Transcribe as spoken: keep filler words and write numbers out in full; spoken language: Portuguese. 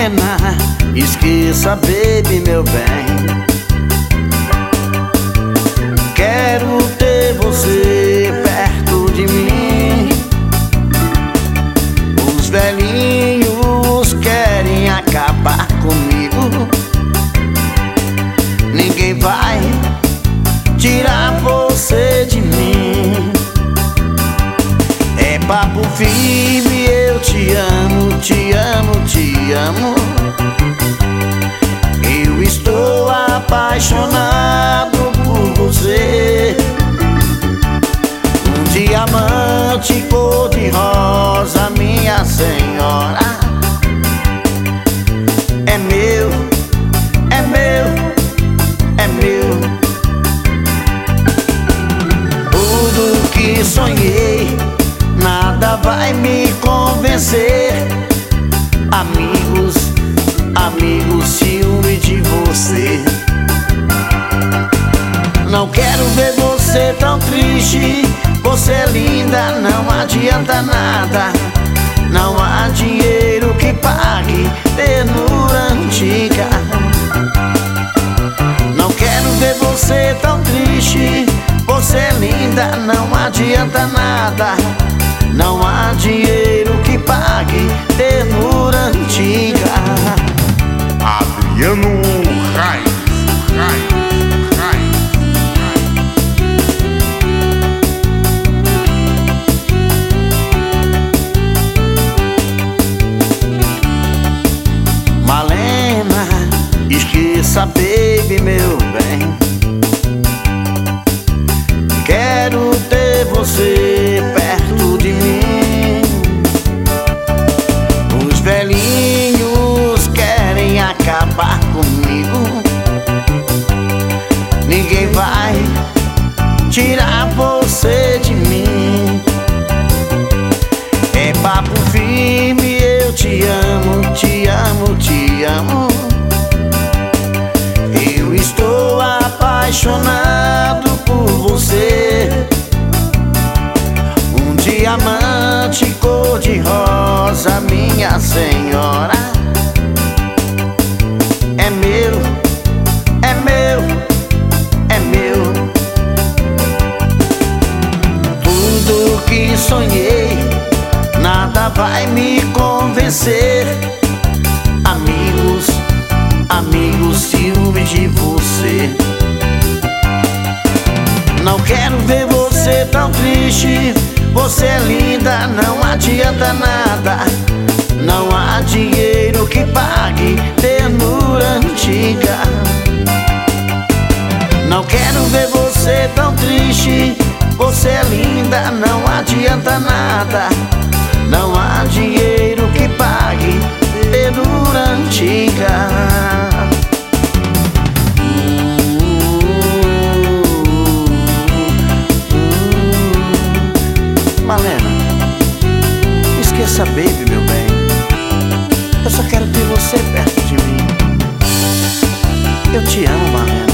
Malena, esqueça, baby, meu bem. Quero ter você perto de mim. Os velhinhos querem acabar comigo. Ninguém vai tirar você de mim. É papo firme, eu te amo, te amo, te amo. Eu estou apaixonado por você. Um diamante cor-de-rosa, minha senhora. É meu, é meu, é meu. Tudo que sonhei, nada vai me convencer. Amigos, amigos, ciúme de você. Não quero ver você tão triste. Você é linda, não adianta nada. Não há dinheiro que pague ternura antiga. Não quero ver você tão triste. Você é linda, não adianta nada. Não há dinheiro que pague ternura antiga. Adriano Rai, Rai, Rai, Malena, esqueça, baby, meu bem. Quero ter você perto de mim. Os velhinhos querem acabar comigo. Ninguém vai tirar você de mim. É papo firme, eu te amo, te amo, te amo. Eu estou apaixonado por você. Um diamante cor-de-rosa, minha senhora. É meu, é meu, é meu. Tudo que sonhei, nada vai me convencer. Amigos, amigos, ciúme de você. Não quero ver você tão triste. Você é linda, não adianta nada. Não há dinheiro que pague ternura antiga. Não quero ver você tão triste. Você é linda, não adianta nada. Não há dinheiro que pague ternura antiga. Malena, esqueça, baby, meu bem. Eu só quero ter você perto de mim. Eu te amo, Malena.